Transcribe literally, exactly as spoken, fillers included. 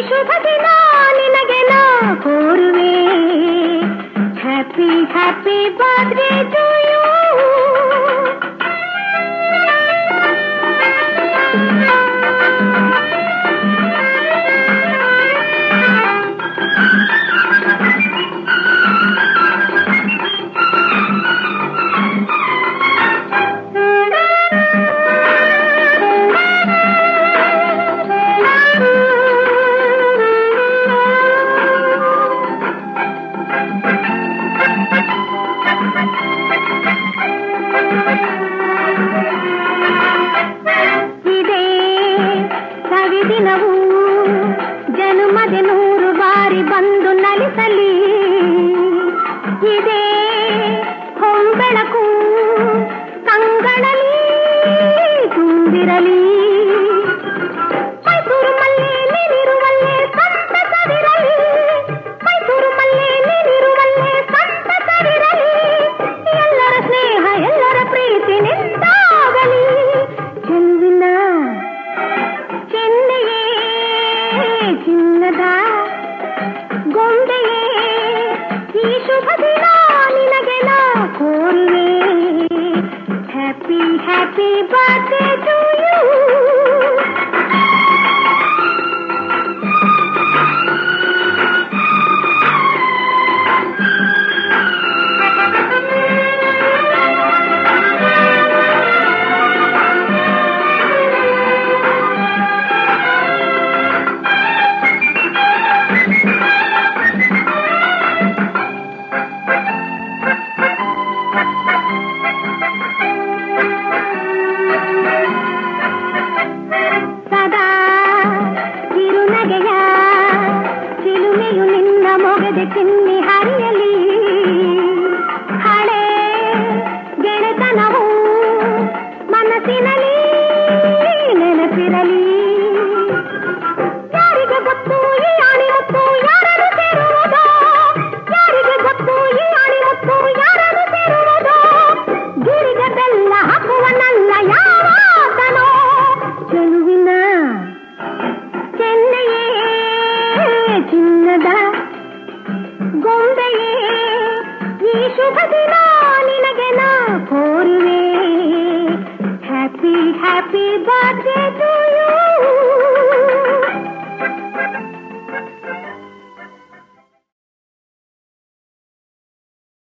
ಶುಭ ದಿನ ನಿನಗೆ ನಾ ಕೋರುವೆ. Happy happy birthday to you. ಇದೇ ಸವಿದಿನವು ಜನುಮದೆ ನೂರು ಬಾರಿ ಬಂದು ನಲಿಸಲಿ. ಇದೇ ಹೊಂಬೆಳಕು ಕಂಗಳಲಿ ತುಂಬಿರಲಿ. ಮೈಸೂರು ಮಲ್ಲೆ ನೀನಿರುವಲ್ಲೇ ಸಂತಸವಿರಲಿ. ಮೈಸೂರು ಮಲ್ಲೆ ನೀನಿರುವಲ್ಲೇ ಸಂತಸವಿರಲಿ. ಎಲ್ಲರ ಸ್ನೇಹ ಎಲ್ಲರ ಪ್ರೀತಿ ನಿಂದಾಗಲಿ. ಚೆಲುವಿನ ಚೆನ್ನೆಯೇ ಚಿನ್ನದ ಗೊಂಬೆಯೇ ಈ ಶುಭ ದಿನ ನಿನಗೆ ನಾ ಕೋರುವೆ. Happy happy birthday to you. ಸದಾ ಕಿರುನಗೆಯ ಚಿಲುಮೆಯು ನಿನ್ನ ಮೊಗದೆ ಚಿನ್ನಿ ಹರಿಯಲಿ. ಹಳೆ ಗೆಳೆತನವು ಮನಸ್ಸಿನಲ್ಲಿ ನೆನಪಿರಲಿ. ಯಾರಿಗೆ ಗೊತ್ತು ಈ ಆಣಿಮುತ್ತು ಯಾರನ್ನು ಸೇರುವುದೋ. ಯಾರಿಗೆ ಗೊತ್ತು ಈ ಆಣಿಮುತ್ತು ಯಾರನ್ನು ಸೇರುವುದೋ. ಗಿರಿಗೆ ಬೆಲ್ಲ ಹಾಕುವನಲ್ಲ ಯಾವಾತನೋ. ಚೆಲುವಿನ ಚೆನ್ನೆಯೇ ಚಿನ್ನದ ಗೊಂಬೆಯೇ ಈ ಶುಭ ದಿನ ನಿನಗೆ ನಾ ಕೋರುವೆ. Happy happy birthday to